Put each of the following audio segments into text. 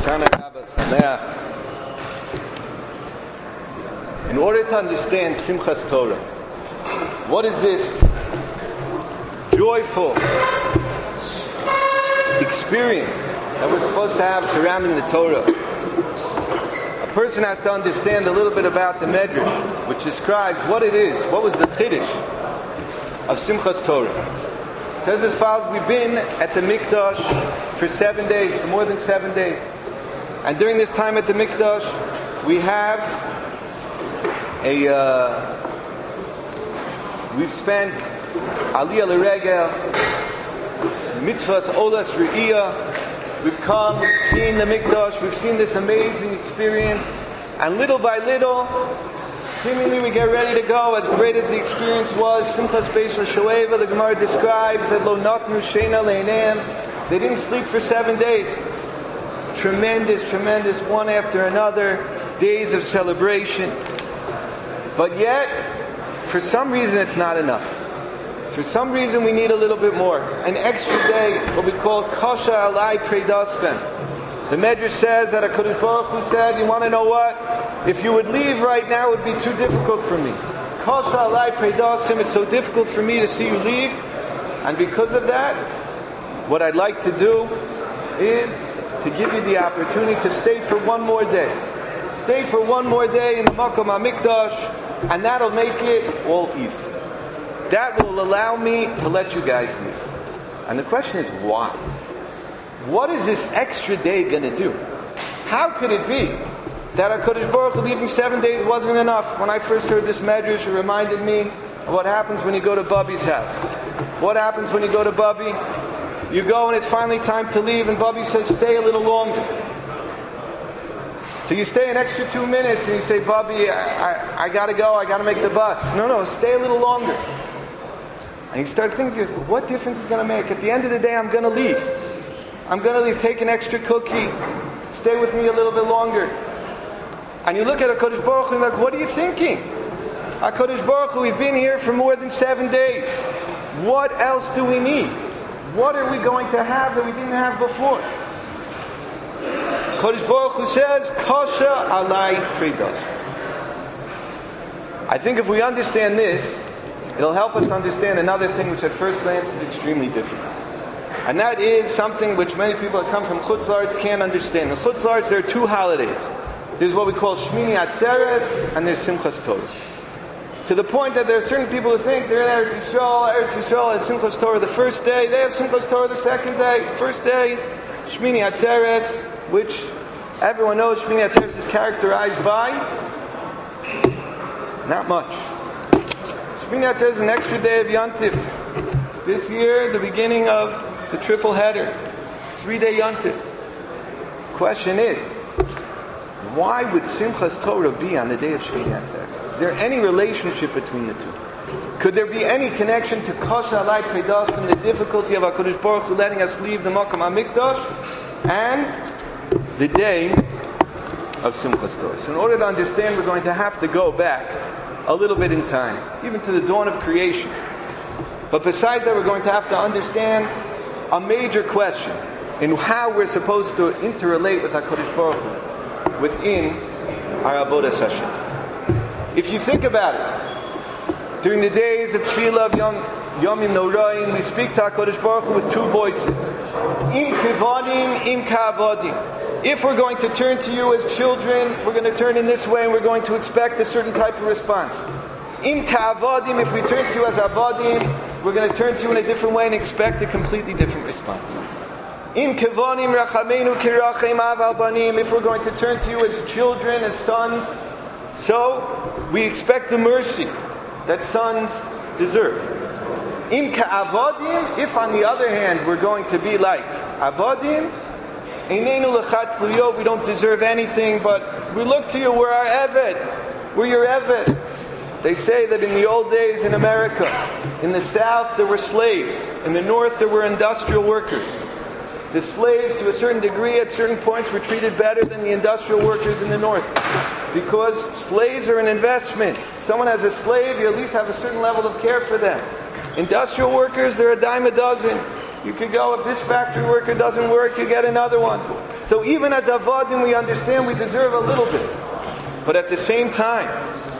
Hoshana Rabbah Sameach. In order to understand Simchas Torah, what is this joyful experience that we're supposed to have surrounding the Torah? A person has to understand a little bit about the Medrash, which describes what it is. What was the Chiddush of Simchas Torah? It says as follows: we've been at the Mikdash for 7 days, for more than 7 days. And during this time at the Mikdash, we have we've spent Aliyah L'Regel, Mitzvahs Olas Re'iyah. We've come, we've seen the Mikdash, we've seen this amazing experience, and little by little, seemingly we get ready to go. As great as the experience was, Simchas Beis Shoeva, the Gemara describes that Lo Natnu Sheina Le'neim, they didn't sleep for 7 days. Tremendous, one after another, days of celebration. But yet, for some reason it's not enough. For some reason we need a little bit more. An extra day, what we call Kasha Alai Predastan. The Medrash says that HaKadosh Baruch Hu said, you want to know what? If you would leave right now, it would be too difficult for me. Kasha Alai Predastan, it's so difficult for me to see you leave. And because of that, what I'd like to do is to give you the opportunity to stay for one more day. Stay for one more day in the Makom HaMikdash, and that'll make it all easy. That will allow me to let you guys leave. And the question is, why? What is this extra day going to do? How could it be that HaKadosh Baruch Hu leaving 7 days wasn't enough? When I first heard this medrash, it reminded me of what happens when you go to Bubby's house. What happens when you go to Bubby? You go and it's finally time to leave, and Bubby says, stay a little longer. So you stay an extra 2 minutes, and you say, Bubby, I got to go, I got to make the bus. No, stay a little longer. And you start thinking to yourself, what difference is it going to make? At the end of the day, I'm going to leave. I'm going to leave, take an extra cookie, stay with me a little bit longer. And you look at HaKadosh Baruch Hu and you're like, what are you thinking? HaKadosh Baruch Hu, we've been here for more than 7 days. What else do we need? What are we going to have that we didn't have before? HaKadosh Baruch Hu says, Kasha Alai Predas. I think if we understand this, it'll help us to understand another thing which at first glance is extremely difficult. And that is something which many people that come from Chutz La'aretz can't understand. In Chutz La'aretz there are 2 holidays. There's what we call Shmini Atzeres, and there's Simchas Torah. To the point that there are certain people who think they're in Eretz Yisrael has Simchas Torah the first day, they have Simchas Torah the second day. First day, Shmini Atzeres, which everyone knows Shmini Atzeres is characterized by not much. Shmini Atzeres is an extra day of Yontif. This year, the beginning of the triple header, 3-day Yontif. Question is, why would Simchas Torah be on the day of Shmini Atzeres? Is there any relationship between the two? Could there be any connection to Kasha Alai Predas from the difficulty of HaKadosh Baruch Hu letting us leave the Makom HaMikdash and the day of Simchas Torah? So in order to understand, we're going to have to go back a little bit in time, even to the dawn of creation. But besides that, we're going to have to understand a major question in how we're supposed to interrelate with HaKadosh Baruch Hu within our Avodas Hashem. If you think about it, during the days of Tefillah of Yomim Noraim, we speak to HaKadosh Baruch Hu with 2 voices. Im Kivadim, Im Ka'avodim. If we're going to turn to you as children, we're going to turn in this way and we're going to expect a certain type of response. Im Ka'avodim, if we turn to you as Avodim, we're going to turn to you in a different way and expect a completely different response. Im Kevanim Rachameinu Kirachem Av Al Banim, if we're going to turn to you as children, as sons, so we expect the mercy that sons deserve. Im Ka'avodim, if on the other hand we're going to be like Avodim, Einenu Lechatz Luyo, we don't deserve anything, but we look to you, we're our Eved, we're your Eved. They say that in the old days in America, in the South there were slaves, in the North there were industrial workers. The slaves, to a certain degree, at certain points, were treated better than the industrial workers in the North. Because slaves are an investment. Someone has a slave, you at least have a certain level of care for them. Industrial workers, they're a dime a dozen. You could go, if this factory worker doesn't work, you get another one. So even as avodim, we understand we deserve a little bit. But at the same time,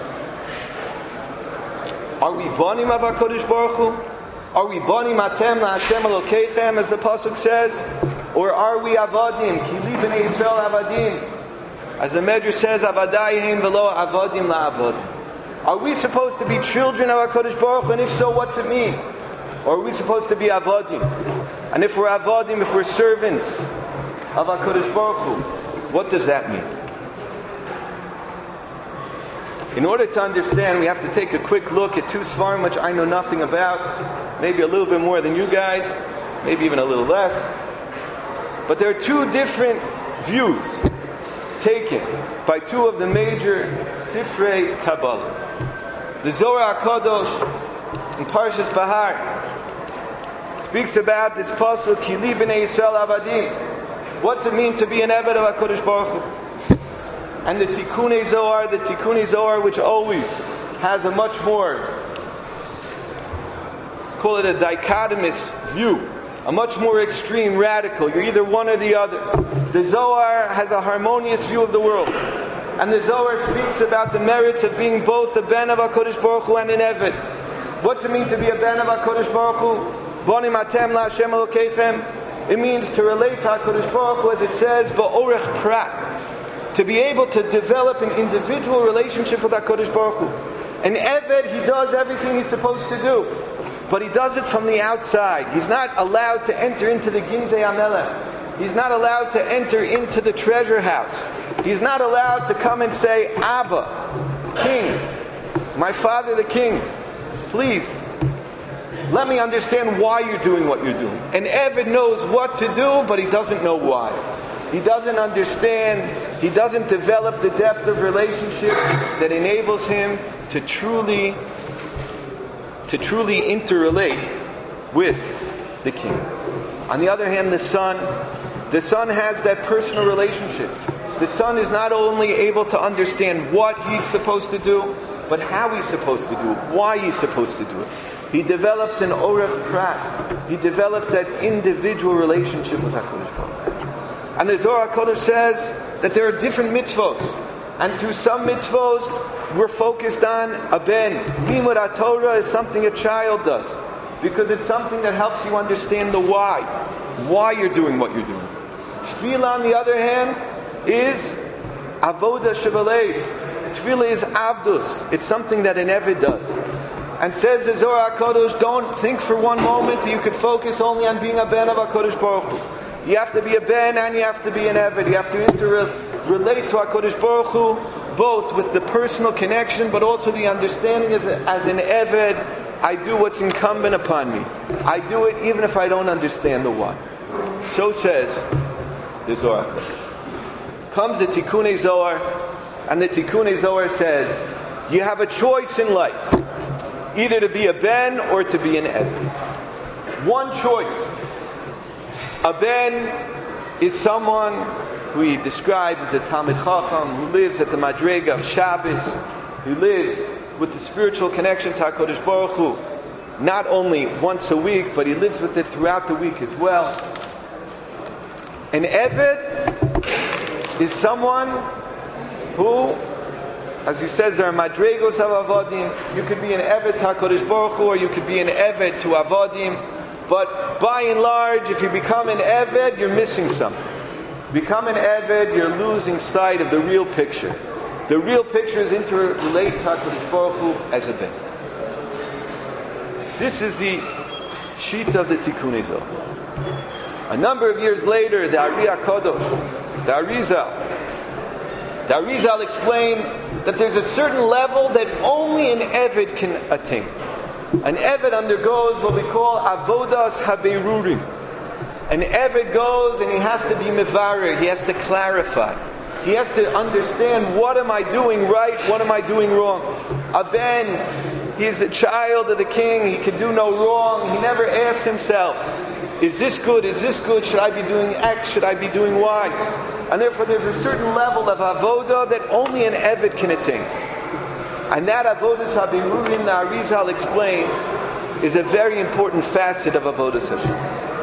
are we banim of HaKadosh Baruch Hu? Are we banim atem la'Hashem Elokeichem, as the pasuk says? Or are we avadim? Ki li b'nei Yisrael avadim. As the Medrash says, avadayim velo avadim la'avadim. Are we supposed to be children of HaKadosh Baruch Hu? And if so, what's it mean? Or are we supposed to be avadim? And if we're avadim, if we're servants of HaKadosh Baruch Hu, what does that mean? In order to understand, we have to take a quick look at two Sfarim which I know nothing about, maybe a little bit more than you guys, maybe even a little less. But there are two different views taken by two of the major Sifrei Kabbalah. The Zohar HaKadosh in Parshas Bahar speaks about this pasuk, Ki li b'nei Yisrael avadim. What's it mean to be an Eved of HaKadosh Baruch Hu? And the Tikkunei Zohar, which always has a much more, let's call it a dichotomous view, a much more extreme, radical. You're either one or the other. The Zohar has a harmonious view of the world. And the Zohar speaks about the merits of being both a ben of HaKadosh Baruch Hu and an Eved. What's it mean to be a ben of HaKadosh Baruch Hu? Banim atem la'Hashem Elokeichem. It means to relate to HaKadosh Baruch Hu, as it says, ba'orech prat. To be able to develop an individual relationship with HaKadosh Baruch Hu. An Eved, he does everything he's supposed to do. But he does it from the outside. He's not allowed to enter into the Ginzei HaMelech. He's not allowed to enter into the treasure house. He's not allowed to come and say, Abba, King, my father the King, please, let me understand why you're doing what you're doing. An Eved knows what to do, but he doesn't know why. He doesn't understand, he doesn't develop the depth of relationship that enables him to truly interrelate with the king. On the other hand, the son has that personal relationship. The son is not only able to understand what he's supposed to do, but how he's supposed to do it, why he's supposed to do it. He develops an orach prat. He develops that individual relationship with HaKadosh Baruch Hu. And the Zohar HaKadosh says that there are different mitzvos. And through some mitzvos, we're focused on a ben. Limud HaTorah is something a child does. Because it's something that helps you understand the why. Why you're doing what you're doing. Tefillah, on the other hand, is avoda shebalev. Tefillah is avdus. It's something that an Eved does. And says the Zohar HaKadosh, don't think for one moment that you could focus only on being a ben of HaKadosh Baruch Hu. You have to be a ben and you have to be an Eved. You have to interrelate to HaKadosh Baruch Hu, both with the personal connection, but also the understanding as an Eved, I do what's incumbent upon me. I do it even if I don't understand the why. So says the Zohar HaKadosh. Comes the Tikkunei Zohar, and the Tikkunei Zohar says, you have a choice in life. Either to be a ben or to be an Eved. One choice. A ben is someone who he describes as a Talmid Chacham, who lives at the Madrega of Shabbos, who lives with the spiritual connection to HaKadosh Baruch Hu, not only once a week, but he lives with it throughout the week as well. An Eved is someone who, as he says, there are Madregos of Avodim. You could be an Eved to HaKadosh Baruch Hu, or you could be an Eved to Avodim. But by and large, if you become an Eved, you're missing something. Become an Eved, you're losing sight of the real picture. The real picture is interrelate to HaKadosh Baruch Hu as a ben. This is the sheet of the Tikkunei Zohar. A number of years later, the Ari HaKadosh, the Arizal explained that there's a certain level that only an Eved can attain. An Eved undergoes what we call avodas haberurim. An Eved goes and he has to be mevarer, he has to clarify. He has to understand, what am I doing right, what am I doing wrong. A ben, he's a child of the king, he can do no wrong, he never asked himself, is this good, should I be doing X, should I be doing Y? And therefore there's a certain level of avodah that only an Eved can attain. And that avodas habirurim, the Arizal explains, is a very important facet of avodas Hashem.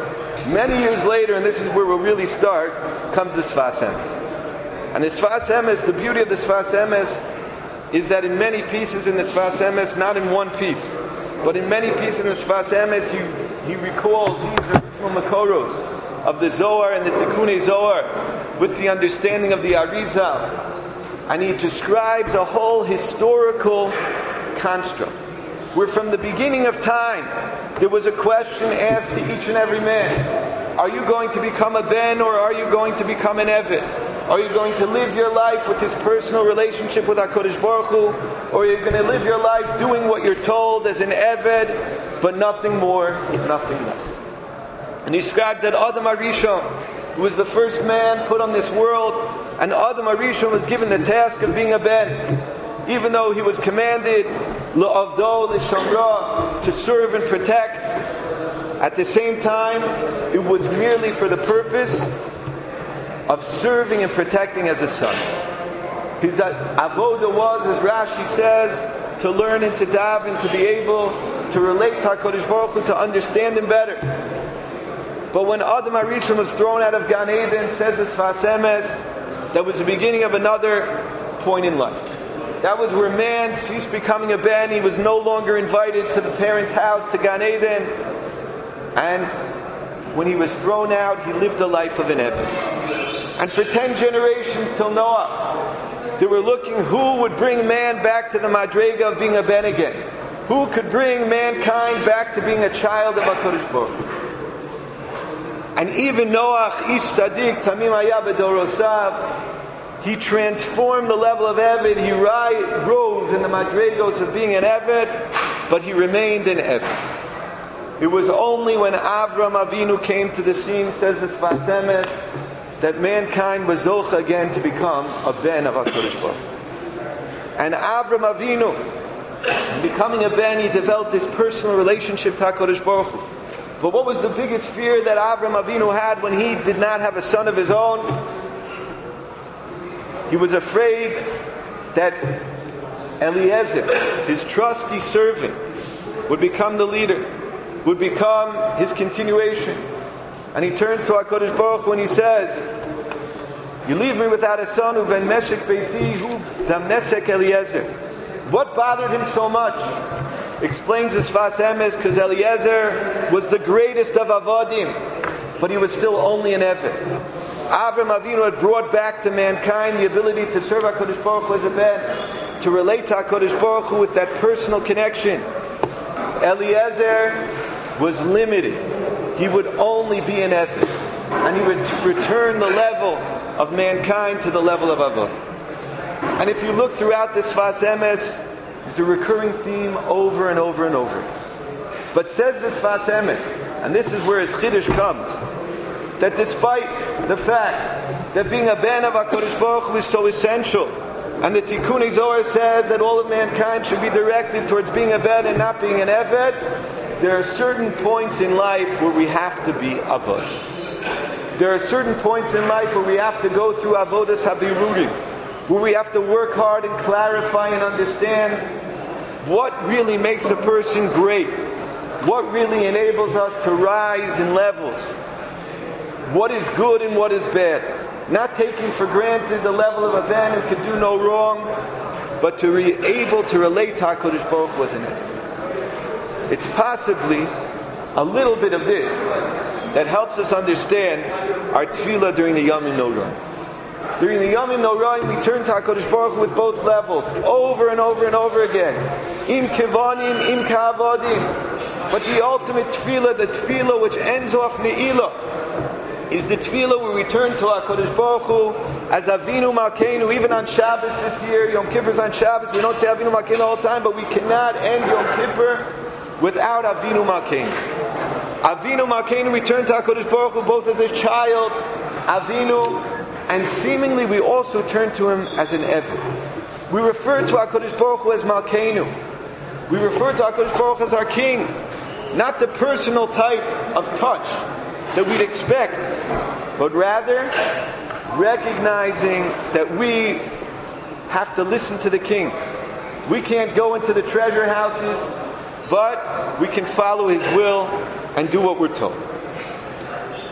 Many years later, and this is where we'll really start, comes the Sfas Emes. And the Sfas Emes, the beauty of the Sfas Emes is that in many pieces in the Sfas Emes, not in one piece, but in many pieces in the Sfas Emes, he recalls these original Makoros of the Zohar and the Tikkunei Zohar with the understanding of the Arizal. And he describes a whole historical construct, where from the beginning of time, there was a question asked to each and every man. Are you going to become a Ben or are you going to become an Eved? Are you going to live your life with this personal relationship with HaKadosh Baruch Hu? Or are you going to live your life doing what you're told as an Eved, but nothing more, nothing less? And he describes that Adam HaRishon, who was the first man put on this world, and Adam HaRishon was given the task of being a Ben. Even though he was commanded L'avdo L'shamra, to serve and protect, at the same time, it was merely for the purpose of serving and protecting as a son. His avoda was, as Rashi says, to learn and to daven, to be able to relate to HaKadosh Baruch Hu, to understand him better. But when Adam HaRishon was thrown out of Gan Eden, says the Sfas Emes, that was the beginning of another point in life. That was where man ceased becoming a Ben. He was no longer invited to the parents' house, to Gan Eden. And when he was thrown out, he lived the life of an Eved. And for 10 generations till Noah, they were looking who would bring man back to the Madrega of being a Ben again. Who could bring mankind back to being a child of HaKadosh Baruch Hu. And even Noah, each tzaddik, Tamim Haya B'dorosav, he transformed the level of Eved. He rose in the Madregos of being an Eved, but he remained an Eved. It was only when Avram Avinu came to the scene, says the Sfas Emes, that mankind was zocha again to become a Ben of HaKadosh Baruch Hu. And Avram Avinu, becoming a Ben, he developed this personal relationship to HaKadosh Baruch Hu. But what was the biggest fear that Avram Avinu had when he did not have a son of his own? He was afraid that Eliezer, his trusty servant, would become the leader, would become his continuation. And he turns to HaKadosh Baruch Hu and he says, you leave me without a son, uven meshek beiti hu damnesek Eliezer. What bothered him so much? Explains the Sfas Emes, because Eliezer was the greatest of Avodim, but he was still only an Eved. Avram Avinu had brought back to mankind the ability to serve HaKadosh Baruch Hu as a Ben, to relate to HaKadosh Baruch Hu with that personal connection. Eliezer was limited. He would only be an Eved, and he would return the level of mankind to the level of Avot. And if you look throughout this Sfas Emes, it's a recurring theme over and over and over. But says the Sfas Emes, and this is where his Chiddush comes, that despite the fact that being a Ben of HaKadosh Baruch Hu is so essential, and the Tikkunei Zohar says that all of mankind should be directed towards being a Ben and not being an Eved, there are certain points in life where we have to be Avod. There are certain points in life where we have to go through Avodas HaBirurim, where we have to work hard and clarify and understand what really makes a person great, what really enables us to rise in levels, what is good and what is bad. Not taking for granted the level of a Ben who can do no wrong, but to be able to relate to HaKadosh Baruch Hu as an Eved. It's possibly a little bit of this that helps us understand our tefillah during the Yamim Noraim. During the Yamim Noraim, we turn to HaKadosh Baruch Hu with both levels, over and over and over again. Im kevanim, im ka'avodim. But the ultimate tefillah, the tefillah which ends off ne'ilah, is the tefillah where we turn to HaKadosh Baruch Hu as Avinu Malkeinu. Even on Shabbos this year, Yom Kippur's on Shabbos, we don't say Avinu Malkeinu all the time, but we cannot end Yom Kippur without Avinu Malkeinu. Avinu Malkeinu, we turn to HaKadosh Baruch Hu both as a child, Avinu, and seemingly we also turn to him as an Eved. We refer to HaKadosh Baruch Hu as Malkeinu. We refer to HaKadosh Baruch Hu as our King. Not the personal type of touch that we'd expect, but rather recognizing that we have to listen to the King. We can't go into the treasure houses, but we can follow his will and do what we're told.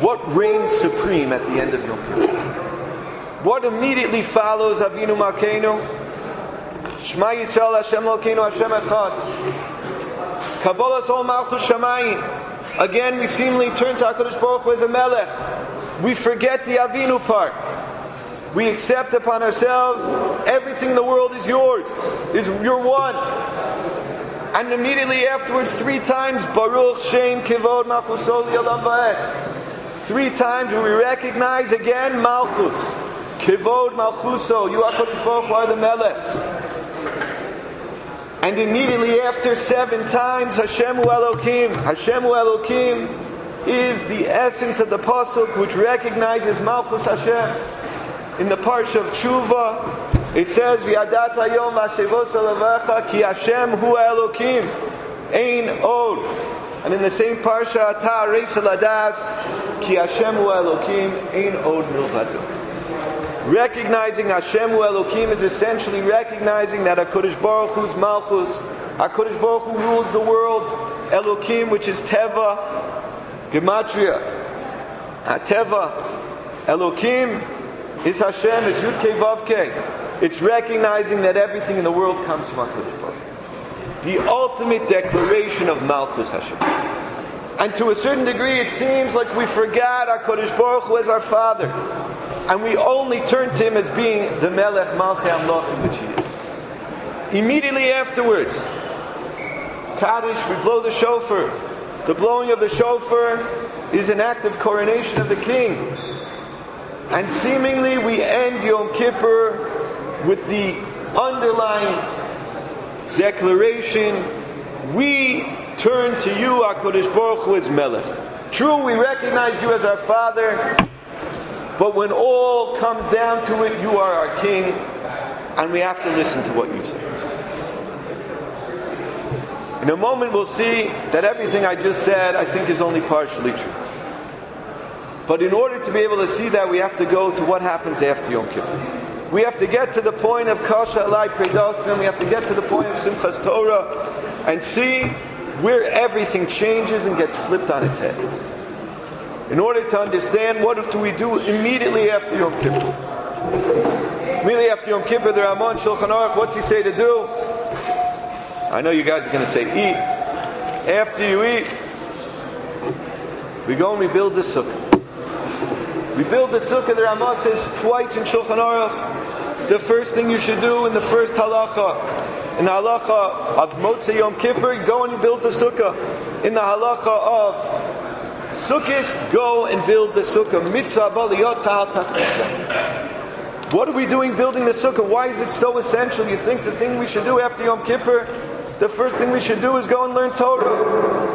What reigns supreme at the end of Yom Kippur? What immediately follows Avinu Malkeinu? Shema Yisrael Hashem Elokeinu Hashem Echad. Kabbalas Ol Malchus Shamayim. Again, we seemingly turn to HaKadosh Baruch Hu as a Melech. We forget the Avinu part. We accept upon ourselves everything in the world is yours. You're one. And immediately afterwards, 3 times, Baruch Shem Kivod Malchuso L'Olam Va'ed. 3 times where we recognize again Malchus. Kivod Malchuso, you HaKadosh Baruch Hu are the Melech. And immediately after 7 times, Hashemu Elokim. Hashemu Elokim is the essence of the pasuk which recognizes Malchus Hashem. In the parsha of Tshuva, it says, "V'yadat hayom v'ashevos alavecha ki Hashem hu Elokim ein od." And in the same parsha, "Ata reis aladas ki Hashem hu Elokim ein od milvado." Recognizing Hashem hu Elokim is essentially recognizing that HaKadosh Baruch Hu's Malchus, HaKadosh Baruch Hu rules the world. Elokim, which is Teva, Gematria. Teva, Elokim is Hashem, it's Yud Kei Vav Kei. It's recognizing that everything in the world comes from HaKadosh Baruch Hu. The ultimate declaration of Malchus Hashem. And to a certain degree, it seems like we forgot HaKadosh Baruch Hu as our Father. And we only turn to Him as being the Melech Malchei Amlochim, which He is. Immediately afterwards, Kaddish, we blow the shofar. The blowing of the shofar is an act of coronation of the king. And seemingly we end Yom Kippur with the underlying declaration, we turn to you, HaKadosh Baruch Hu, as Melech. True, we recognize you as our Father, but when all comes down to it, you are our King, and we have to listen to what you say. In a moment we'll see that everything I just said, I think, is only partially true. But in order to be able to see that, we have to go to what happens after Yom Kippur. We have to get to the point of Kasha Alai Predostim, we have to get to the point of Simchas Torah, and see where everything changes and gets flipped on its head. In order to understand what do we do immediately after Yom Kippur. Immediately after Yom Kippur, the Ramon Shulchan Aruch, what's he say to do? I know you guys are going to say eat. After you eat, we go and we build the sukkah. We build the sukkah, the Ramah says twice in Shulchan Aruch, the first thing you should do in the first halacha, in the halacha of Motzei Yom Kippur, you go and you build the sukkah. In the halacha of Sukkis, go and build the sukkah. Mitzvah baliyot chal tachmitzvah. What are we doing building the sukkah? Why is it so essential? You think the thing we should do after Yom Kippur, the first thing we should do is go and learn Torah.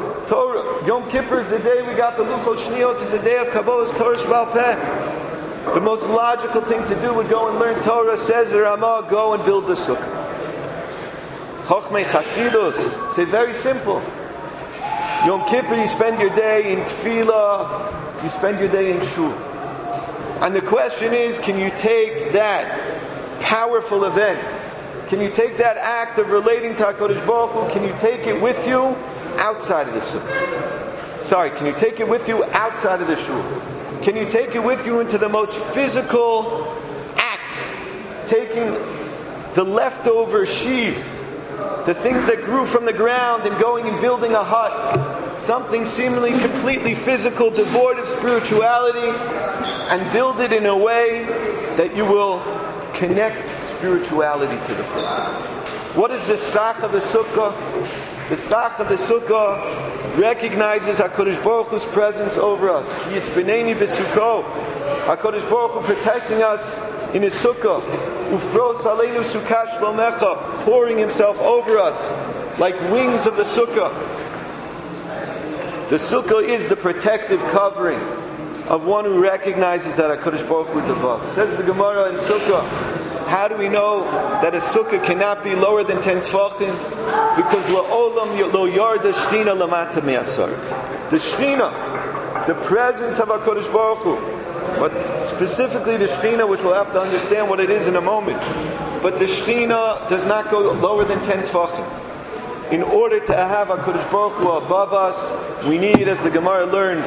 Yom Kippur is the day we got the Luchot Shniyos. It's the day of Kabbalah's Torah Sheba'al Peh. The most logical thing to do would go and learn Torah. Says the Ramah, go and build the sukkah. Chochmei Chasidus say very simple. Yom Kippur, you spend your day in tefillah, you spend your day in shul. And the question is, can you take that powerful event, can you take that act of relating to HaKadosh Baruch Hu, can you take it with you outside of the sukkah? Sorry, can you take it with you outside of the shul? Can you take it with you into the most physical acts, taking the leftover sheaves, the things that grew from the ground, and going and building a hut, something seemingly completely physical, devoid of spirituality, and build it in a way that you will connect spirituality to the person. What is the stach of the sukkah? The stach of the sukkah recognizes HaKadosh Baruch Hu's presence over us. It's b'nei b'sukkah. HaKadosh Baruch Hu protecting us in His sukkah. Ufros aleinu sukkah shlomecha, pouring Himself over us like wings of the sukkah. The sukkah is the protective covering of one who recognizes that HaKadosh Baruch Hu is above. Says the Gemara in Sukkah, how do we know that a sukkah cannot be lower than 10 tefachim? Because la'olam lo yarda shchina lamata me'asar. The shchina, the presence of HaKadosh Baruch Hu, but specifically the shchina, which we'll have to understand what it is in a moment. But the shchina does not go lower than 10 tefachim. In order to have HaKadosh Baruch Hu above us, we need, as the Gemara learns,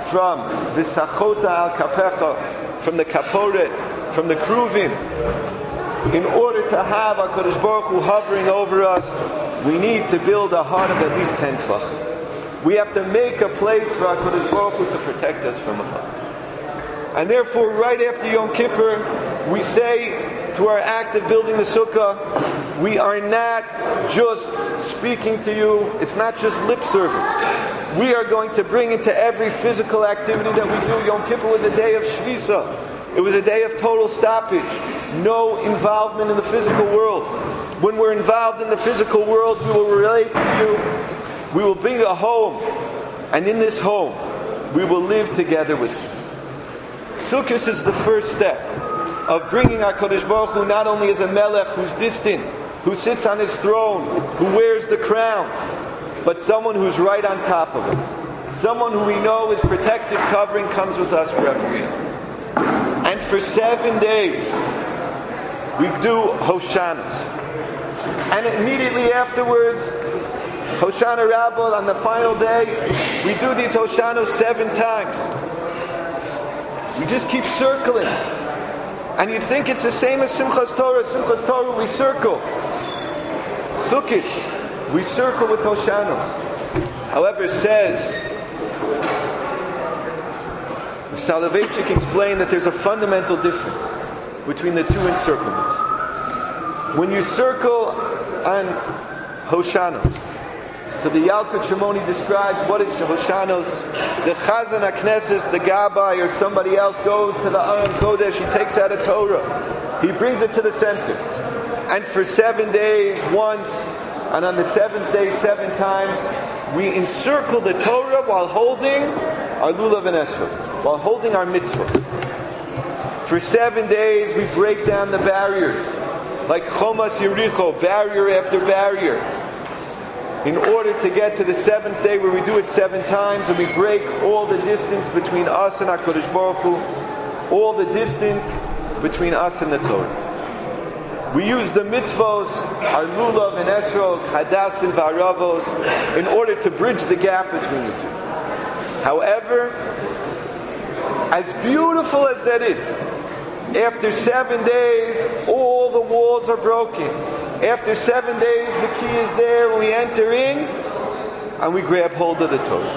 from V'sachota al kapecha, from the kaporet, from the kruvim. In order to have HaKadosh Baruch Hu hovering over us, we need to build a heart of at least 10 tvach. We have to make a place for HaKadosh Baruch Hu to protect us from above. And therefore, right after Yom Kippur, we say, through our act of building the sukkah, we are not just speaking to you, it's not just lip service. We are going to bring into every physical activity that we do. Yom Kippur was a day of shvisa. It was a day of total stoppage. No involvement in the physical world. When we're involved in the physical world, we will relate to you. We will bring a home. And in this home, we will live together with you. Sukkot is the first step of bringing HaKadosh Baruch Hu not only as a melech who's distant, who sits on his throne, who wears the crown, but someone who's right on top of us. Someone who we know is protective covering, comes with us wherever we are. And for 7 days, we do Hoshanos. And immediately afterwards, Hoshana Rabbah, on the final day, we do these Hoshanos 7 times. We just keep circling. And you'd think it's the same as Simchas Torah. Simchas Torah, we circle. Sukkot, we circle with Hoshanos. However, says Soloveitchik explained that there's a fundamental difference between the two encirclements. When you circle on Hoshanos, so the Yalkut Shimoni describes what is Hoshanos. The Chazan HaKnesses, the Gabbai, or somebody else goes to the Aron Kodesh, he takes out a Torah. He brings it to the center. And for 7 days, once, and on the 7th day, 7 times, we encircle the Torah while holding our Lulav and Esrog, while holding our mitzvah. For 7 days, we break down the barriers, like Chomas Yericho, barrier after barrier, in order to get to the 7th day where we do it 7 times and we break all the distance between us and HaKadosh Baruch Hu, all the distance between us and the Torah. We use the mitzvos, our lulav and esrog, hadas and varavos, in order to bridge the gap between the two. However, as beautiful as that is, after 7 days, all the walls are broken. After 7 days, the key is there when we enter in and we grab hold of the Torah.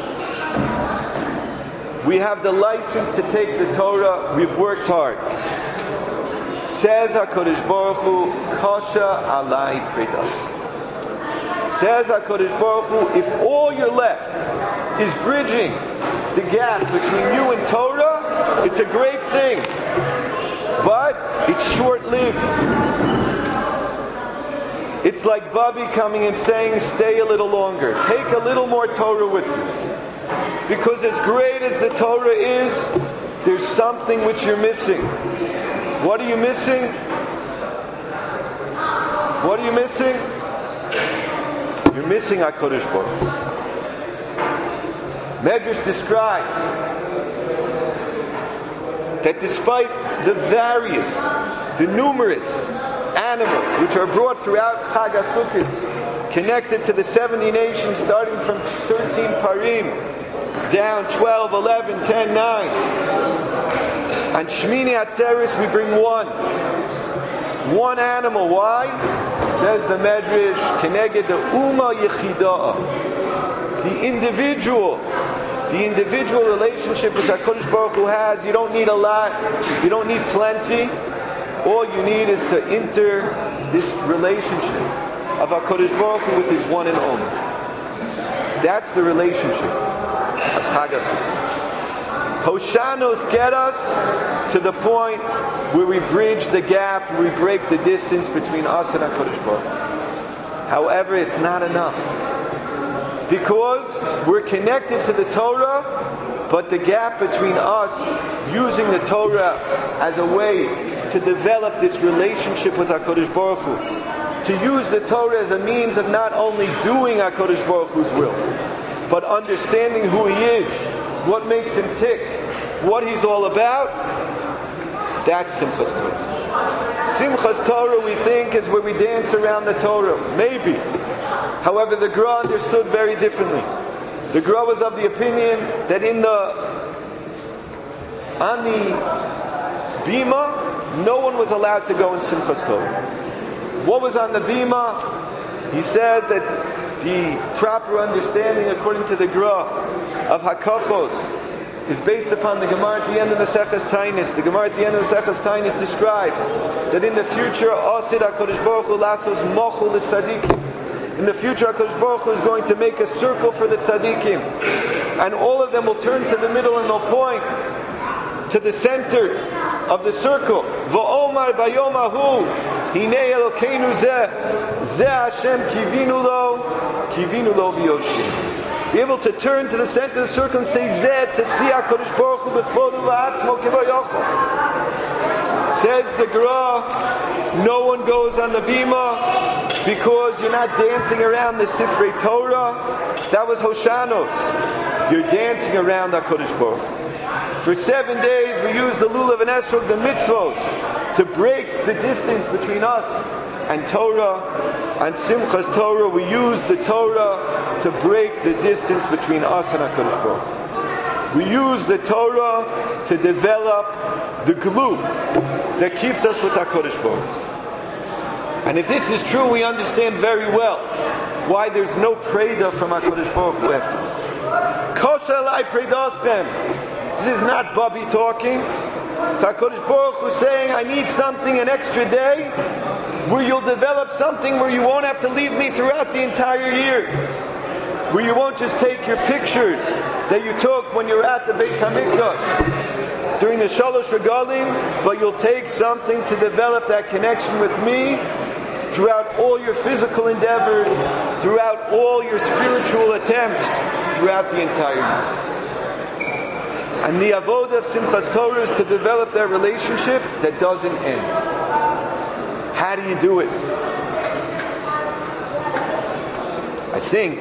We have the license to take the Torah. We've worked hard. Says HaKadosh Baruch Hu, Kasha alai predas. Says HaKadosh Baruch Hu, if all you're left is bridging the gap between you and Torah, it's a great thing. But it's short-lived. It's like Bubby coming and saying, stay a little longer. Take a little more Torah with you. Because as great as the Torah is, there's something which you're missing. What are you missing? What are you missing? You're missing HaKadosh Baruch Hu. Medrash describes that despite the numerous animals which are brought throughout Chag HaSukkos, connected to the 70 nations, starting from 13 parim, down 12, 11, 10, 9. On Shmini Atzeres we bring one animal. Why? Says the Medrash, Keneged the Uma Yechidah, the individual relationship which HaKadosh Baruch Hu has. You don't need a lot, you don't need plenty. All you need is to enter this relationship of HaKadosh Baruch Hu with His one and only. That's the relationship of Chag HaSukkos. Hoshanos get us to the point where we bridge the gap, we break the distance between us and HaKadosh Baruch Hu. However, it's not enough. Because we're connected to the Torah, but the gap between us using the Torah as a way to develop this relationship with HaKadosh Baruch Hu, to use the Torah as a means of not only doing HaKadosh Baruch Hu's will, but understanding who He is, what makes Him tick, what He's all about. That's Simchas Torah. Simchas Torah, we think, is where we dance around the Torah. Maybe. However, the Gra understood very differently. The Gra was of the opinion that in the On the Bima, no one was allowed to go in Simchas Torah. What was on the Bima? He said that the proper understanding, according to the Gra, of Hakafos is based upon the Gemara at the end of Maseches Tainis. The Gemara at the end of Maseches Tainis describes that in the future, Asid HaKadosh Baruch Hu lasos mochul l'tzadikim. In the future, HaKadosh Baruch Hu is going to make a circle for the tzadikim. And all of them will turn to the middle and they'll point to the center of the circle. V'omar bayom ahu, hinei Elokeinu zeh Hashem kivinu lo v'yoshim. Be able to turn to the center of the circle and say Zeh to see HaKadosh Baruch Hu b'chvodu v'atzmo k'vayachol. Says the Gra, no one goes on the Bima because you're not dancing around the Sifrei Torah. That was Hoshanos. You're dancing around HaKadosh Baruch Hu. For 7 days we use the Lulav and Esrog, the mitzvos, to break the distance between us and Torah. And Simchas Torah, we use the Torah to break the distance between us and HaKadosh Baruch Hu. We use the Torah to develop the glue that keeps us with HaKadosh Baruch Hu. And if this is true, we understand very well why there's no preda from HaKadosh Baruch Hu afterwards. Kosher lai predastem. This is not Bobby talking. It's HaKadosh Baruch Hu saying, I need something, an extra day, where you'll develop something where you won't have to leave me throughout the entire year. Where you won't just take your pictures that you took when you were at the Beit HaMikdash during the Shalosh Regalim, but you'll take something to develop that connection with me throughout all your physical endeavors, throughout all your spiritual attempts, throughout the entire year. And the avodah of Simchas Torah is to develop that relationship that doesn't end. How do you do it? I think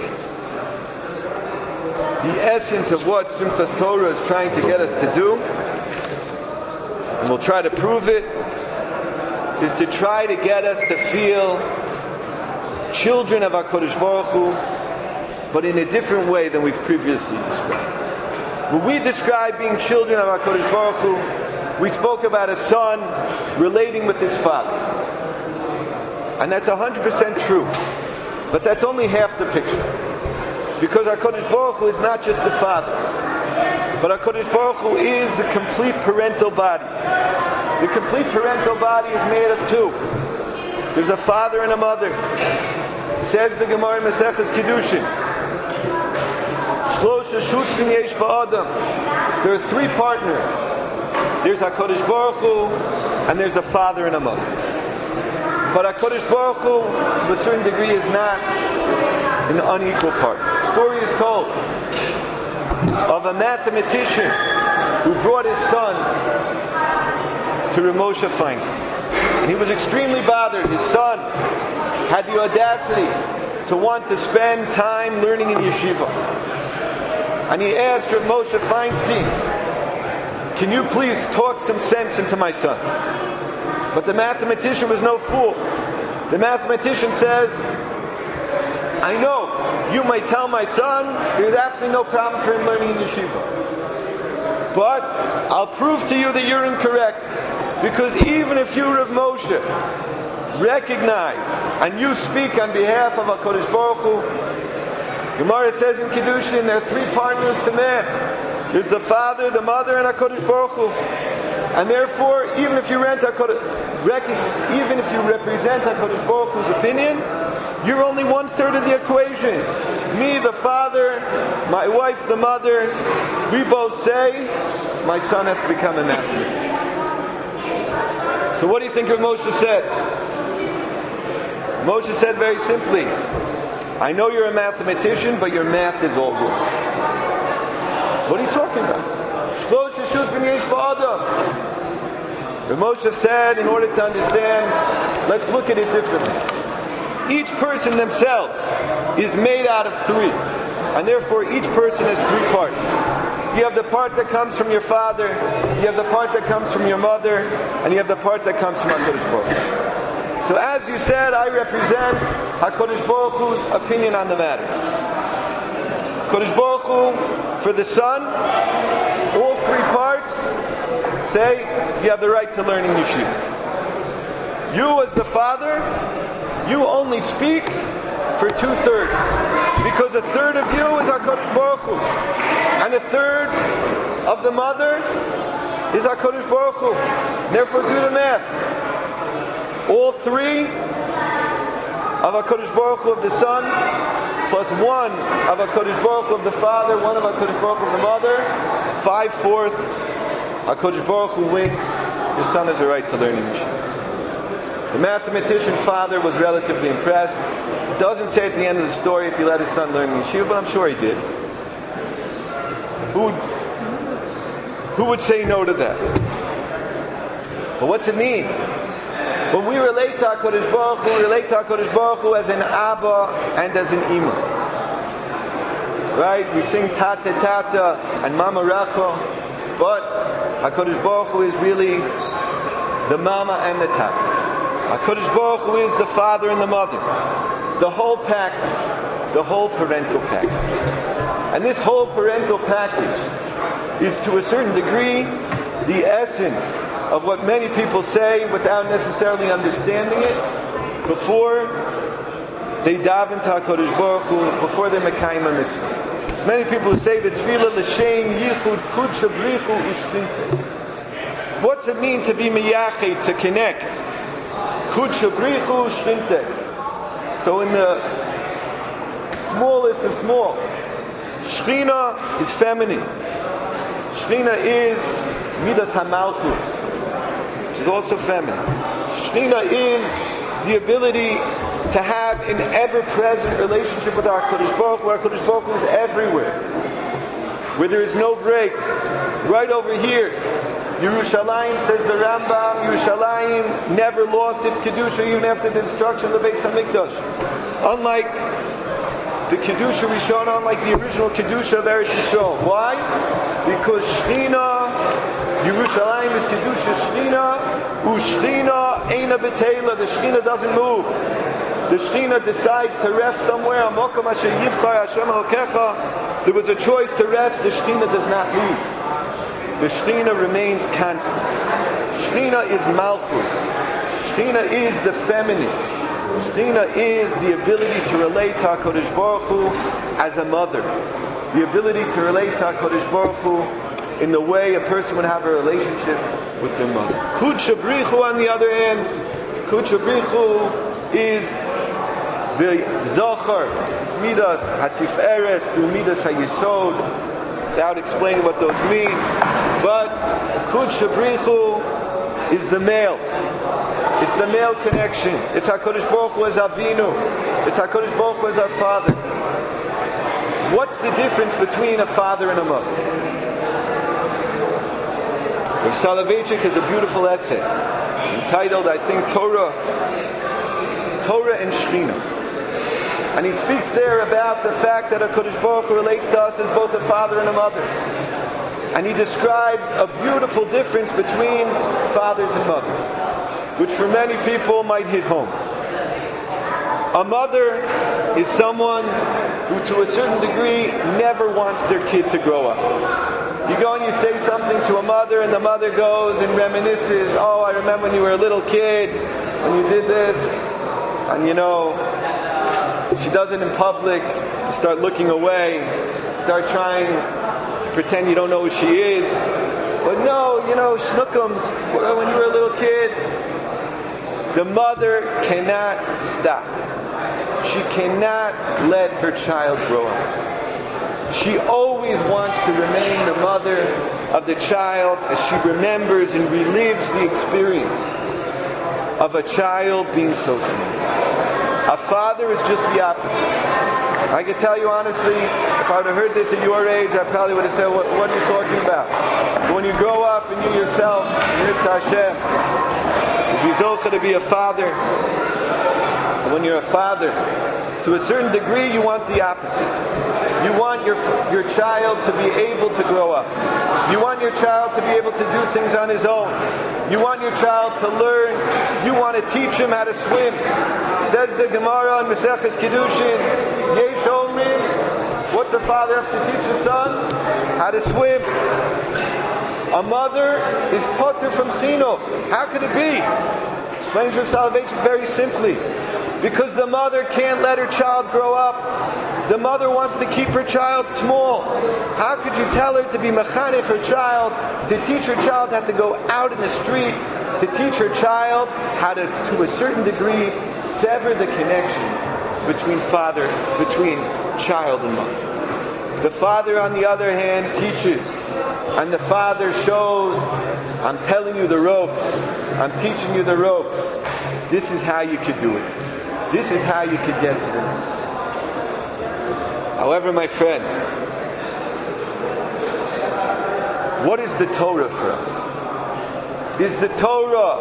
the essence of what Simchas Torah is trying to get us to do, and we'll try to prove it, is to try to get us to feel children of HaKadosh Baruch Hu, but in a different way than we've previously described. When we describe being children of HaKadosh Baruch Hu, we spoke about a son relating with his father. And that's 100% true. But that's only half the picture. Because HaKadosh Baruch Hu is not just the father, but HaKadosh Baruch Hu is the complete parental body. The complete parental body is made of two. There's a father and a mother. Says the Gemara in Maseches Kiddushin, Shlosha Shutzim Yesh Ba'adam. There are three partners. There's HaKadosh Baruch Hu, and there's a father and a mother. But HaKadosh Baruch Hu, to a certain degree, is not an unequal partner. The story is told of a mathematician who brought his son to Rav Moshe Feinstein. And he was extremely bothered. His son had the audacity to want to spend time learning in yeshiva. And he asked Rav Moshe Feinstein, can you please talk some sense into my son? But the mathematician was no fool. The mathematician says, I know, you might tell my son there's absolutely no problem for him learning in yeshiva. But I'll prove to you that you're incorrect. Because even if you, Rav Moshe, recognize and you speak on behalf of HaKadosh Baruch Hu, Gemara says in Kiddushin there are three partners to man. There's the father, the mother, and HaKadosh Baruch Hu. And therefore, even if you represent HaKadosh Baruch Hu's opinion, you're only 1/3 of the equation. Me, the father, my wife, the mother, we both say, my son has to become a mathematician. So what do you think Rav Moshe said? Moshe said very simply, I know you're a mathematician, but your math is all wrong. What are you talking about? Rav Moshe said, in order to understand, let's look at it differently. Each person themselves is made out of three, and therefore each person has three parts. You have the part that comes from your father, you have the part that comes from your mother, and you have the part that comes from HaKadosh Baruch Hu. So as you said, I represent HaKadosh Baruch Hu's opinion on the matter. HaKadosh Baruch Hu, for the son, all three parts say, you have the right to learn in yeshiva. You as the father, you only speak for 2/3. Because 1/3 of you is HaKadosh Baruch Hu. And 1/3 of the mother is HaKadosh Baruch Hu. Therefore do the math. All 3 of HaKadosh Baruch Hu of the son, plus 1 of HaKadosh Baruch Hu of the father, 1 of HaKadosh Baruch Hu of the mother, 5/4 HaKadosh Baruch Hu wins. Your son has a right to learn in yeshiva. The mathematician father was relatively impressed. It doesn't say at the end of the story if he let his son learn in yeshiva, but I'm sure he did. Who would say no to that? But what's it mean? When we relate to HaKadosh Baruch Hu, we relate to HaKadosh Baruch Hu as an Abba and as an Ima. Right? We sing Tata Tata and Mama Rachel, but HaKadosh Baruch Hu is really the Mama and the Tata. HaKadosh Baruch Hu is the father and the mother. The whole package. The whole parental package. And this whole parental package is to a certain degree the essence of what many people say without necessarily understanding it before they daven to HaKadosh Baruch Hu, before they mekayim a mitzvah. Many people say that tefillah l'shem yichud kudsha brichu u'shchinte. What's it mean to be miyached, to connect? Kudsha brichu u'shchinte. So in the smallest of small, Shechina is feminine. Shechina is midas hamalchus, which is also feminine. Shechina is the ability to have an ever-present relationship with our HaKadosh Baruch Hu. Our HaKadosh Baruch Hu is everywhere, where there is no break. Right over here, Yerushalayim, says the Rambam, Yerushalayim never lost its Kedusha even after the destruction of the Beis HaMikdash. Unlike the Kedusha Rishon, unlike the original Kedusha of Eretz Yisrael. Why? Because Shechina, Yerushalayim is Kedusha Shechina, U'Shechina Eina B'Teila. The Shechina doesn't move. The Shechina decides to rest somewhere. Amokom Asher Yivchar Hashem Elokecha. There was a choice to rest. The Shechina does not leave. The Shechina remains constant. Shechina is Malchus. Shechina is the feminine. Shechina is the ability to relate to HaKadosh Baruch Hu as a mother. The ability to relate to HaKadosh Baruch Hu in the way a person would have a relationship with their mother. Kudsha Brichu, on the other hand, Kudsha Brichu is the Zohar, Midas HaTiferes, through Midas HaYisod, without explaining what those mean. But Kudsha Brichu is the male. It's the male connection. It's HaKadosh Baruch Hu as Avinu. It's HaKadosh Baruch Hu as our father. What's the difference between a father and a mother? Rav Soloveitchik has a beautiful essay entitled, I think, Torah and Shechina. And he speaks there about the fact that HaKadosh Baruch Hu relates to us as both a father and a mother. And he describes a beautiful difference between fathers and mothers, which for many people might hit home. A mother is someone who, to a certain degree, never wants their kid to grow up. You go and you say something to a mother, and the mother goes and reminisces, oh, I remember when you were a little kid, and you did this, and she does it in public, you start looking away, start trying to pretend you don't know who she is. But no, schnookums, when you were a little kid, the mother cannot stop. She cannot let her child grow up. She always wants to remain the mother of the child as she remembers and relives the experience of a child being so small. A father is just the opposite. I can tell you honestly, if I would have heard this at your age, I probably would have said, what are you talking about? But when you grow up and you yourself, Yitzhak Hashem, you'll be zocheh to be a father. So when you're a father, to a certain degree, you want the opposite. You want your child to be able to grow up. You want your child to be able to do things on his own. You want your child to learn. You want to teach him how to swim. Says the Gemara on Maseches Kiddushin, Yesh Omrim. What What's a father have to teach his son? How to swim. A mother is potter from chinuch. How could it be? Explains Rav Soloveitchik very simply. Because the mother can't let her child grow up. The mother wants to keep her child small. How could you tell her to be mechanech her child, to teach her child how to go out in the street, to teach her child how to a certain degree, sever the connection between child and mother. The father, on the other hand, teaches. And the father shows, I'm telling you the ropes. I'm teaching you the ropes. This is how you could do it. This is how you could get to the next step. However, my friends, what is the Torah for us? Is the Torah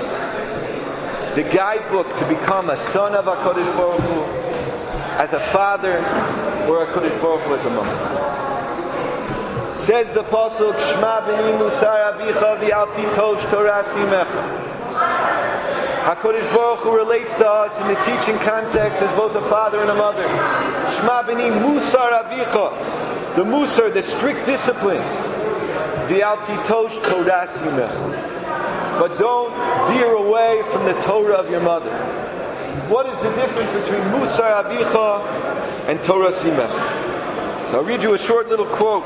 the guidebook to become a son of HaKadosh Baruch Hu, as a father, or HaKadosh Baruch Hu as a mother? Says the Pasuk, Shema b'ni musar avicha v'al titosh Torah simecha. HaKadosh Baruch Hu relates to us in the teaching context as both a father and a mother. Shema b'ni musar avicha. The musar, the strict discipline. V'al titosh Torah simecha. But don't veer away from the Torah of your mother. What is the difference between musar avicha and Torah simecha? So I'll read you a short little quote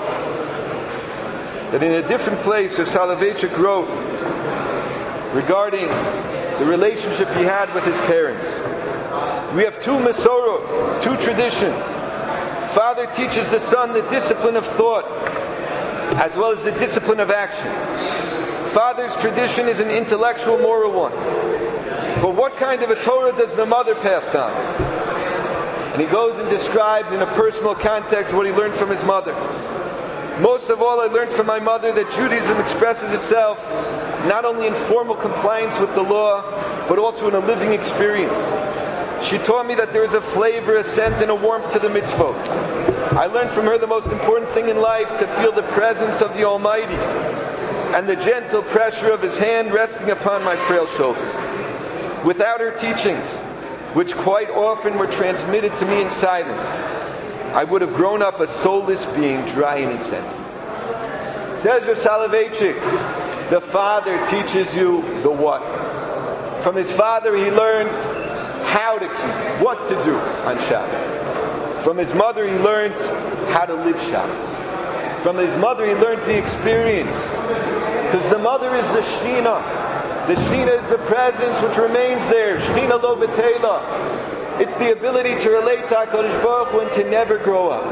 that in a different place Rav Soloveitchik wrote regarding the relationship he had with his parents. We have two Masorot, two traditions. Father teaches the son the discipline of thought as well as the discipline of action. Father's tradition is an intellectual, moral one. But what kind of a Torah does the mother pass down? And he goes and describes in a personal context what he learned from his mother. Most of all, I learned from my mother that Judaism expresses itself not only in formal compliance with the law, but also in a living experience. She taught me that there is a flavor, a scent, and a warmth to the mitzvot. I learned from her the most important thing in life, to feel the presence of the Almighty and the gentle pressure of His hand resting upon my frail shoulders. Without her teachings, which quite often were transmitted to me in silence, I would have grown up a soulless being, dry and insensitive. Says Rav Soloveitchik, the father teaches you the what. From his father he learned how to keep, what to do on Shabbos. From his mother he learned how to live Shabbos. From his mother he learned the experience. Because the mother is the Shekhinah. The Shekhinah is the presence which remains there. Shekhinah lo b'teila. It's the ability to relate to HaKadosh Baruch Hu and to never grow up.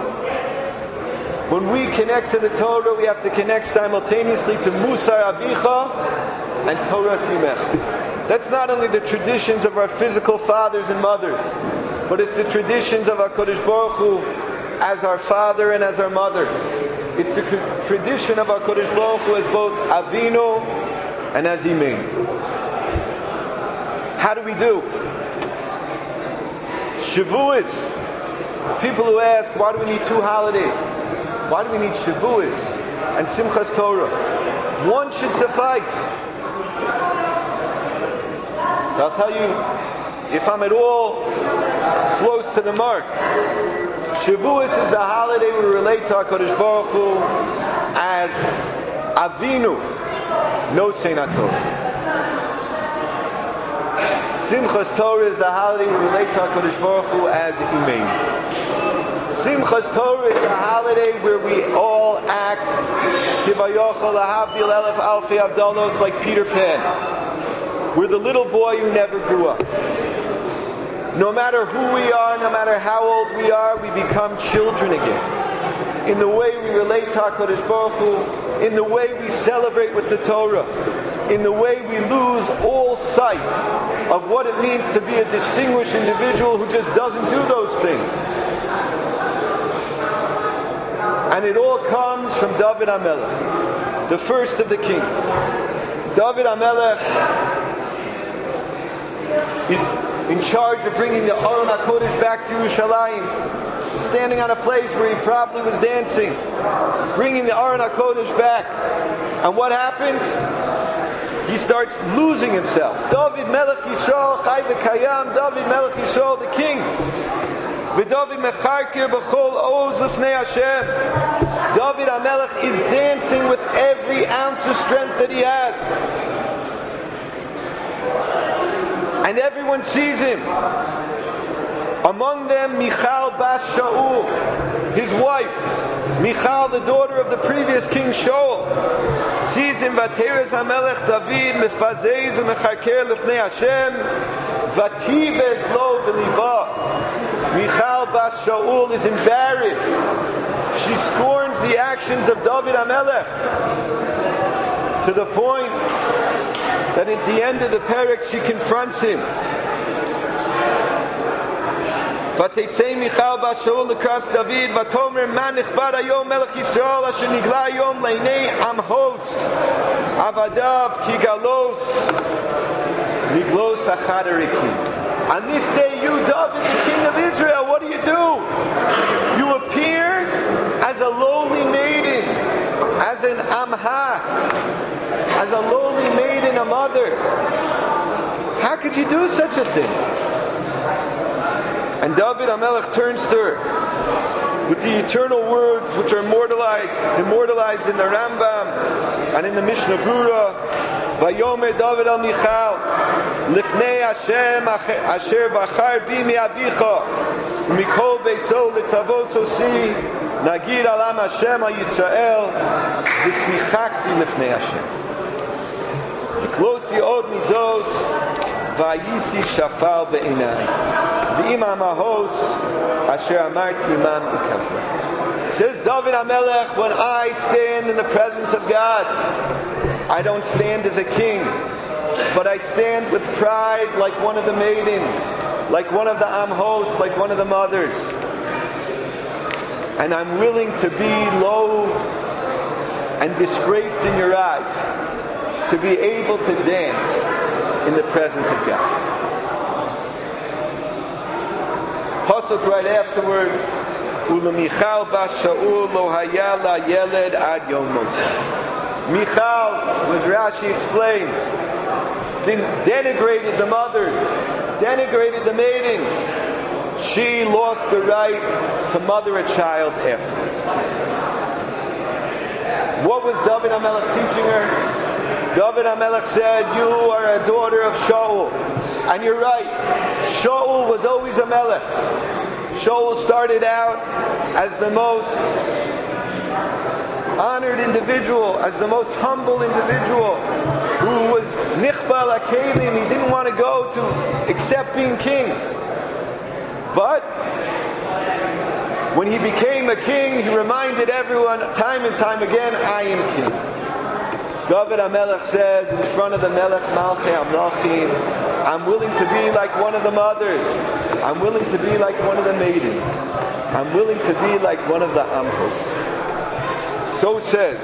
When we connect to the Torah, we have to connect simultaneously to Musar Avicha and Torah Simech. That's not only the traditions of our physical fathers and mothers, but it's the traditions of HaKadosh Baruch Hu as our father and as our mother. It's the tradition of HaKadosh Baruch Hu as both Avinu and as Imeinu. How do we do? Shavuos. People who ask, why do we need two holidays? Why do we need Shavuos and Simchas Torah? One should suffice. So I'll tell you, if I'm at all close to the mark, Shavuos is the holiday we relate to HaKadosh Baruch Hu as Avinu, no Seinat Torah. Simchas Torah is the holiday we relate to HaKadosh Baruch Hu as Imeinu. Simchas Torah is the holiday where we all act Kivayochel Lahavdil Elef Alfei Avdalos like Peter Pan. We're the little boy who never grew up. No matter who we are, no matter how old we are, we become children again. In the way we relate to HaKadosh Baruch Hu, in the way we celebrate with the Torah, in the way we lose all sight of what it means to be a distinguished individual who just doesn't do those things. And it all comes from David HaMelech, the first of the kings. David HaMelech is in charge of bringing the Aron HaKodesh back to Yerushalayim, standing on a place where he probably was dancing, bringing the Aron HaKodesh back. And what happens? He starts losing himself. David Melech Yisrael, Chai V'Kayam, David Melech Yisrael, the king. V'David mecharkir b'chol oz l'fnei Hashem. David HaMelech is dancing with every ounce of strength that he has. And everyone sees him. Among them, Michal Bas Shaul, his wife. Michal, the daughter of the previous king Shaul, sees him. Vateres HaMelech David mefazez u'mecharker l'fnei Hashem, vativez lo b'liba. Michal Bas Shaul is embarrassed. She scorns the actions of David HaMelech to the point that at the end of the parak she confronts him. ותצא מיכל בת שאול לקראת דוד ותאמר מה נכבד היום מלך ישראל אשר נגלה היום לעיני עמהוס עבדיו כי גלוס נגלוס אחד הריקים. On this day you, David, the king of Israel, what do? You appear as a lowly maiden, as an amha, as a lowly maiden, a mother. How could you do such a thing? And David HaMelech turns to her with the eternal words which are immortalized in the Rambam and in the Mishnah Brura. Vayomer David al Michal, Lifnei Hashem asher bachar bi mi'avicha, mikol beisol l'tavot sosi, nagir alam Hashem al Yisrael, v'sichakti lifnei Hashem. Miklosi od mizos, vayisi shafal be'inai. Says David HaMelech, when I stand in the presence of God, I don't stand as a king, but I stand with pride like one of the maidens, like one of the amhos, like one of the mothers. And I'm willing to be low and disgraced in your eyes, to be able to dance in the presence of God. Pasuk right afterwards, Ula Michal Bas Shaul lo haya la yeled ad yom Moshe. Michal, as Rashi explains, denigrated the mothers, denigrated the maidens. She lost the right to mother a child afterwards. What was David HaMelech teaching her? David HaMelech said, you are a daughter of Shaul. And you're right, Shaul was always a melech. Shaul started out as the most honored individual, as the most humble individual, who was nichbal akelim. He didn't want to go to accept being king. But when he became a king, he reminded everyone time and time again, I am king. David HaMelech says in front of the Melech Malchei Amlachim, I'm willing to be like one of the mothers. I'm willing to be like one of the maidens. I'm willing to be like one of the Amhos. So says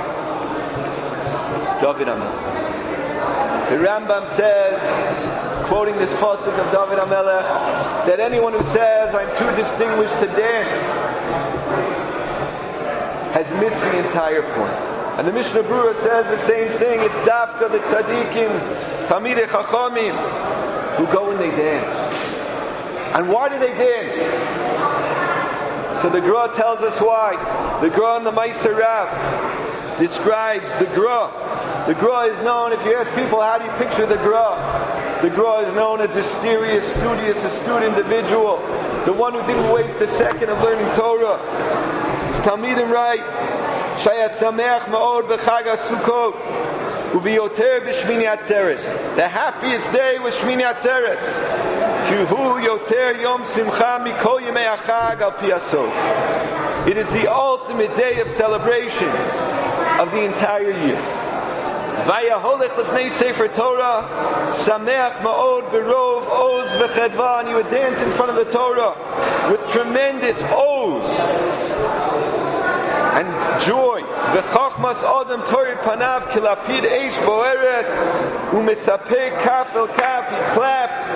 David HaMelech. The Rambam says, quoting this pasuk of David HaMelech, that anyone who says, I'm too distinguished to dance, has missed the entire point. And the Mishnah Brura says the same thing. It's dafka the tzaddikim, tamidei chachamim, who go and they dance. And why do they dance? So the Gra tells us why. The Gra in the Meiser Rav describes the Gra. The Gra is known, if you ask people, how do you picture the Gra? The Gra is known as a serious, studious, astute individual. The one who didn't waste a second of learning Torah. It's Talmidim right. Shaya Sameach Ma'od B'Chag HaSukkot U'V'yoter B'Shmini Atzeres. The happiest day was Shmini Atzeres. Ki hu yoter Yom Simcha Mikol Yemei HaChag Al Pi HaSod. It is the ultimate day of celebration of the entire year. Vayaholech Lefnei Sefer Torah Sameach Ma'od B'Rov Oz V'Chedva. And you would dance in front of the Torah with tremendous oz and joy. V'chachmas Adam Torah Panav Kilapid Eish Boeret U'Mesapeh Kaf El Kaf. He clapped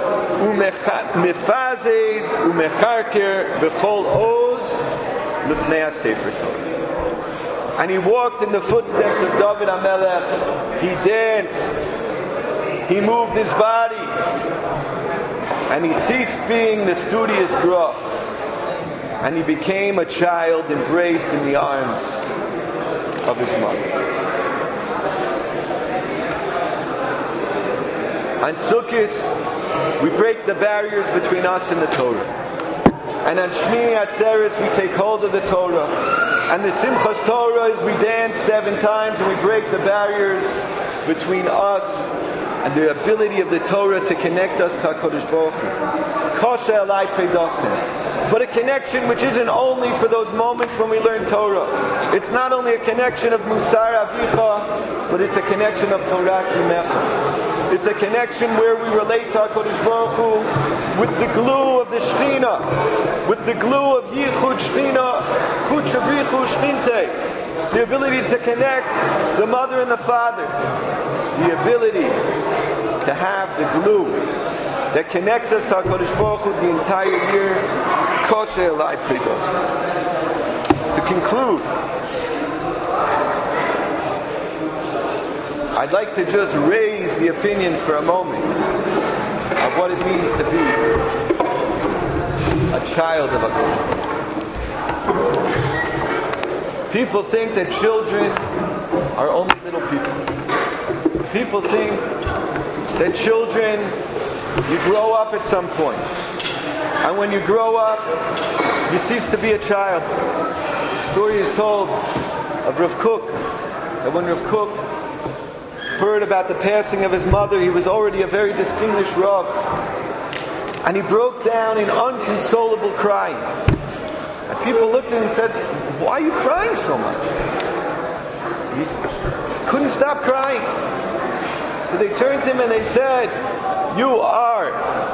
U'Mefazes U'Mecharker B'Chol Oz Lefnei HaSefer Torah. And he walked in the footsteps of David HaMelech. He danced. He moved his body. And he ceased being the studious Gra. And he became a child embraced in the arms of his mother. On Sukkot, we break the barriers between us and the Torah. And on Shmini Atzeres, we take hold of the Torah. And the Simchas Torah is we dance 7 times and we break the barriers between us and the ability of the Torah to connect us to HaKadosh Baruch Hu. Kosher Elai Predosim. But a connection which isn't only for those moments when we learn Torah. It's not only a connection of Musar Avicha, but it's a connection of Torah Simecha. It's a connection where we relate to HaKadosh Baruch Hu with the glue of the Shechina, with the glue of Yichud Shechina, Kuchabrichu Shechinte, the ability to connect the mother and the father, the ability to have the glue that connects us to HaKadosh Baruch Hu the entire year. Kosher Elai Predos. To conclude, I'd like to just raise the opinion for a moment of what it means to be a child of HaKadosh Baruch Hu. People think that children are only little people. People think that children, you grow up at some point. And when you grow up, you cease to be a child. The story is told of Rav Kook, that when Rav Kook heard about the passing of his mother, he was already a very distinguished Rav. And he broke down in unconsolable crying. And people looked at him and said, "Why are you crying so much?" He couldn't stop crying. So they turned to him and they said, "You are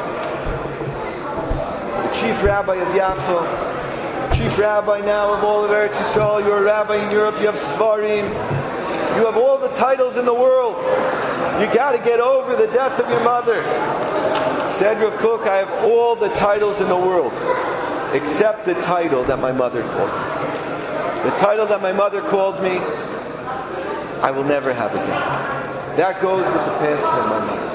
the chief rabbi of Yafo, chief rabbi now of all of Eretz Yisrael. You're a rabbi in Europe. You have Svarim. You have all the titles in the world. You got to get over the death of your mother." Said Rav Kook, "I have all the titles in the world, except the title that my mother called me. The title that my mother called me, I will never have again." That goes with the passing of my mother.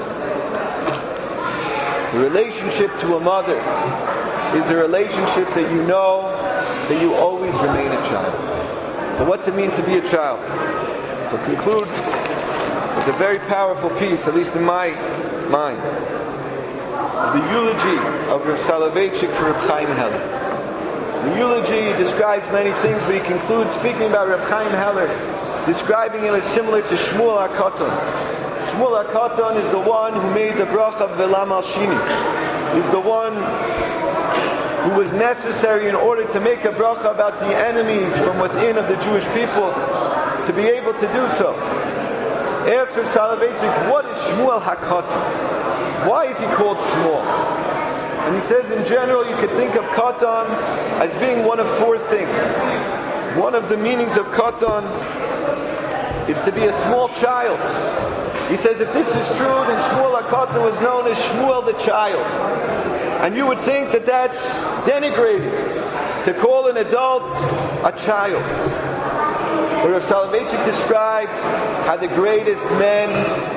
The relationship to a mother is a relationship that you know that you always remain a child. But what's it mean to be a child? So conclude with a very powerful piece, at least in my mind, the eulogy of Rav Soloveitchik for Reb Chaim Heller. The eulogy describes many things, but he concludes speaking about Reb Chaim Heller, describing him as similar to Shmuel HaKatan. Shmuel HaKatan is the one who made the bracha of Velam al Shini. He's the one who was necessary in order to make a bracha about the enemies from within of the Jewish people to be able to do so. Ask Rav Soloveitchik, what is Shmuel HaKatan? Why is he called small? And he says in general you could think of Katan as being one of 4 things. One of the meanings of Katan is to be a small child. He says if this is true, then Shmuel HaKatan was known as Shmuel the child. And you would think that that's denigrating, to call an adult a child. But Rav Soloveitchik describes how the greatest men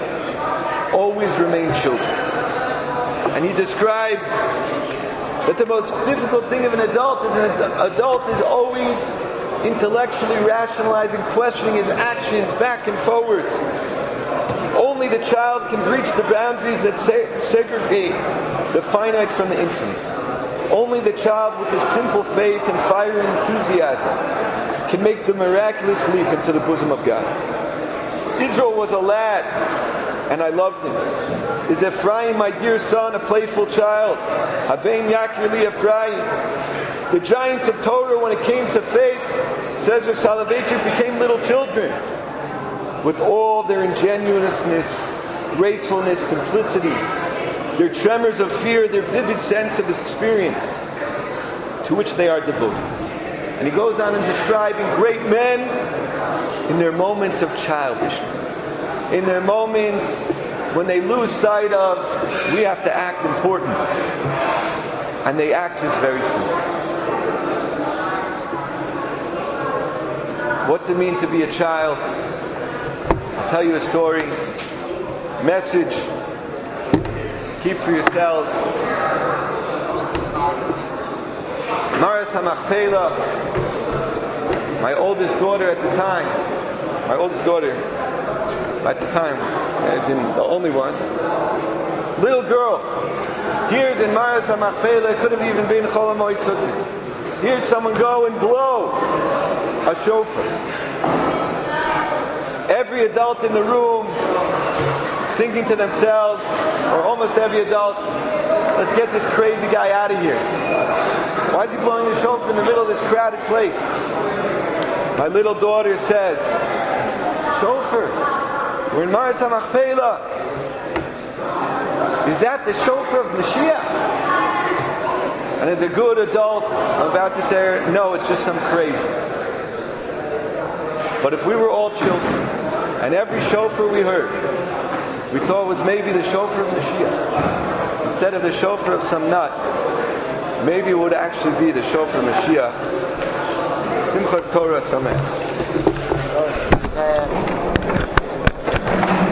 always remain children. And he describes that the most difficult thing of an adult is is always intellectually rationalizing, questioning his actions back and forwards. Only the child can breach the boundaries that segregate the finite from the infinite. Only the child with a simple faith and fiery enthusiasm can make the miraculous leap into the bosom of God. Israel was a lad, and I loved him. Is Ephraim, my dear son, a playful child? Habein Yakir li Ephraim. The giants of Torah, when it came to faith, says Rav Soloveitchik, became little children with all their ingenuousness, gracefulness, simplicity, their tremors of fear, their vivid sense of experience to which they are devoted. And he goes on in describing great men in their moments of childishness, in their moments when they lose sight of, we have to act important, and they act just very simple. What's it mean to be a child? I'll tell you a story. Message. Keep for yourselves. Maras HaMachpelah, my oldest daughter at the time, the only one, little girl, hears in Maras HaMachpelah, it could have even been Chol HaMoed Sukkot. Here's someone go and blow a shofar. Every adult in the room thinking to themselves, or almost every adult, let's get this crazy guy out of here. Why is he blowing the shofar in the middle of this crowded place? My little daughter says, shofar, we're in Maras HaMachpelah. Is that the shofar of Mashiach? And as a good adult, I'm about to say, no, it's just some crazy. But if we were all children, and every shofar we heard, we thought it was maybe the shofar of Mashiach, instead of the shofar of some nut, maybe it would actually be the shofar of Mashiach. Simchas Torah Sameach.